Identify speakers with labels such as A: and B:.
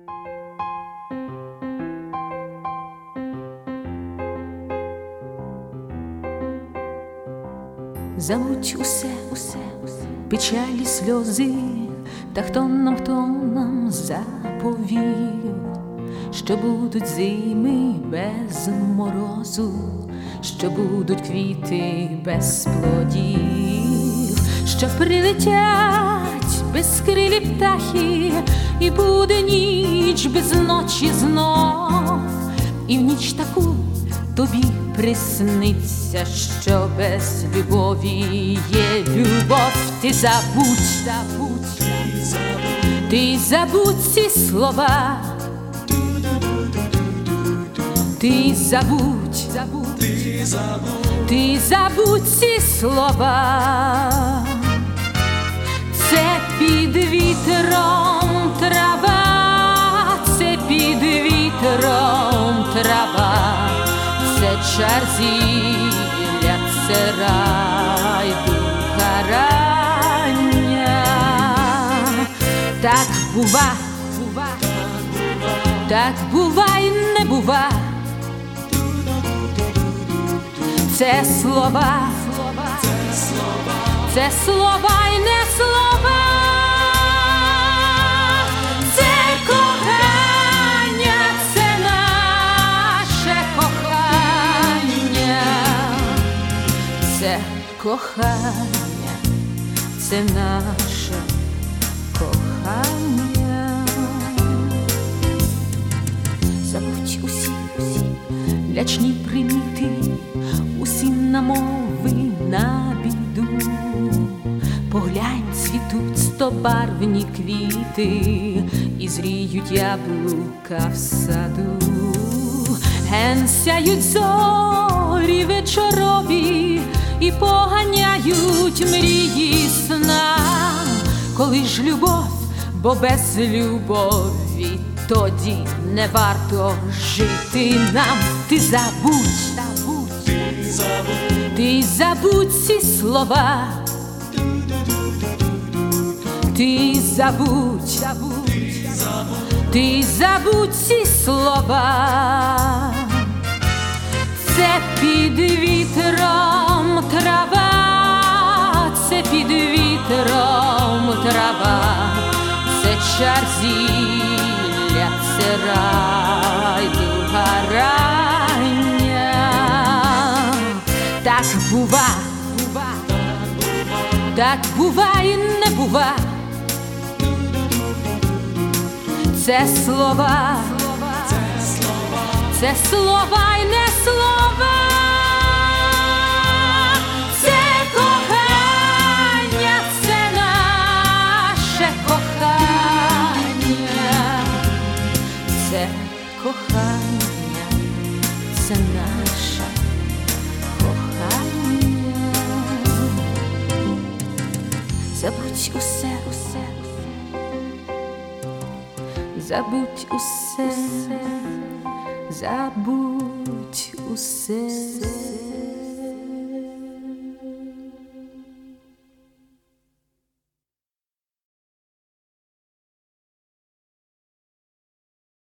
A: Забудь усе, печалі, сльози, та хто нам заповів, що будуть зими без морозу, що будуть квіти без плодів, що прилетять безкрилі птахи, і буде ніч без ночі знов, і в ніч таку тобі присниться, що без любові є любов. Ти забудь, ти забудь ці слова, ти забудь, ти забудь ці слова. Це під вітром трава, це під вітром трава, це чар зілля, це рай духа рання. Так бува, так бува й не бува. Це слова, це слова й не слова. Це кохання, це наше кохання. Це кохання, це наше кохання. Забудь усі лячні приміти, усі намови на біду. Поглянь, цвітуть стобарвні квіти, і зріють яблука в саду. Ген сяють зорі вечорові, і поганяють мрії сна. Коли ж любов, бо без любові тоді не варто жити нам. Ти забудь, ти забудь ці слова, ти забудь, ти забудь ці слова. Це під вітром трава, це під вітром трава, це чар зілля, це рай духа рання. Так бува, так бува й не бува. Це слова, це слова й не слова. Це кохання, це наше кохання. Це кохання, це наше кохання. Забудь усе, забудь усе, забудь усе.